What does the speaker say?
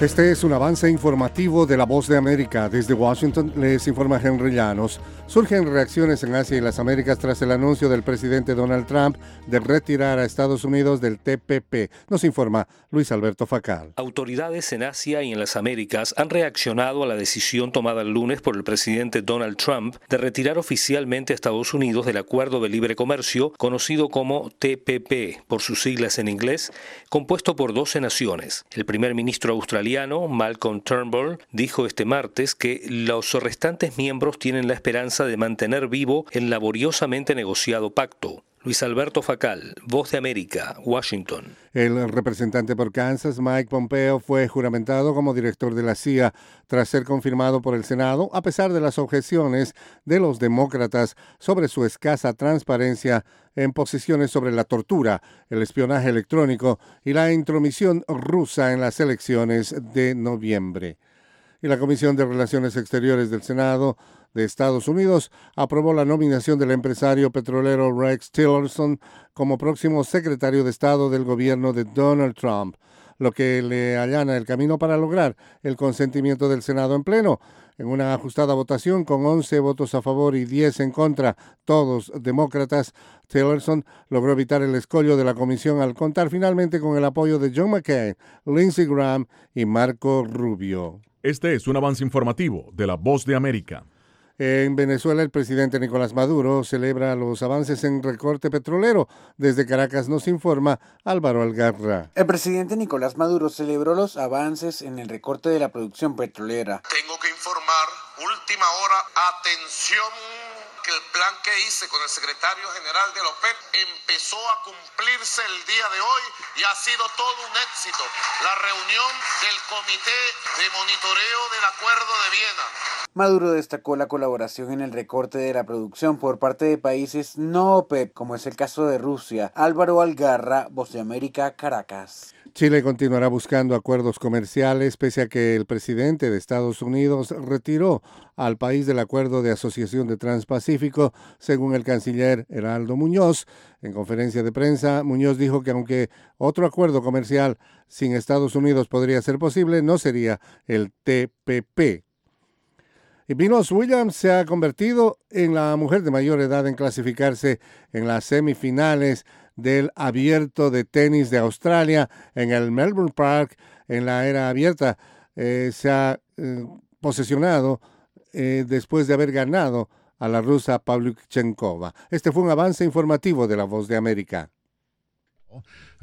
Este es un avance informativo de La Voz de América. Desde Washington les informa Henry Llanos. Surgen reacciones en Asia y las Américas tras el anuncio del presidente Donald Trump de retirar a Estados Unidos del TPP. Nos informa Luis Alberto Facal. Autoridades en Asia y en las Américas han reaccionado a la decisión tomada el lunes por el presidente Donald Trump de retirar oficialmente a Estados Unidos del Acuerdo de Libre Comercio, conocido como TPP, por sus siglas en inglés, compuesto por 12 naciones. El primer ministro australiano Malcolm Turnbull dijo este martes que los restantes miembros tienen la esperanza de mantener vivo el laboriosamente negociado pacto. Luis Alberto Facal, Voz de América, Washington. El representante por Kansas, Mike Pompeo, fue juramentado como director de la CIA tras ser confirmado por el Senado, a pesar de las objeciones de los demócratas sobre su escasa transparencia en posiciones sobre la tortura, el espionaje electrónico y la intromisión rusa en las elecciones de noviembre. Y la Comisión de Relaciones Exteriores del Senado de Estados Unidos aprobó la nominación del empresario petrolero Rex Tillerson como próximo secretario de Estado del gobierno de Donald Trump, lo que le allana el camino para lograr el consentimiento del Senado en pleno. En una ajustada votación con 11 votos a favor y 10 en contra, todos demócratas, Tillerson logró evitar el escollo de la comisión al contar finalmente con el apoyo de John McCain, Lindsey Graham y Marco Rubio. Este es un avance informativo de La Voz de América. En Venezuela, el presidente Nicolás Maduro celebra los avances en recorte petrolero. Desde Caracas nos informa Álvaro Algarra. El presidente Nicolás Maduro celebró los avances en el recorte de la producción petrolera. Tengo que informar, última hora, atención, que el plan que hice con el secretario general de la OPEP empezó a cumplirse el día de hoy y ha sido todo un éxito. La reunión del Comité de Monitoreo del Acuerdo de Viena. Maduro destacó la colaboración en el recorte de la producción por parte de países no OPEP, como es el caso de Rusia. Álvaro Algarra, Voz de América, Caracas. Chile continuará buscando acuerdos comerciales pese a que el presidente de Estados Unidos retiró al país del Acuerdo de Asociación de Transpacífico, según el canciller Heraldo Muñoz. En conferencia de prensa, Muñoz dijo que aunque otro acuerdo comercial sin Estados Unidos podría ser posible, no sería el TPP. Y Venus Williams se ha convertido en la mujer de mayor edad en clasificarse en las semifinales del Abierto de Tenis de Australia en el Melbourne Park. En la era abierta se ha posesionado después de haber ganado a la rusa Pavlyuchenkova. Este fue un avance informativo de La Voz de América.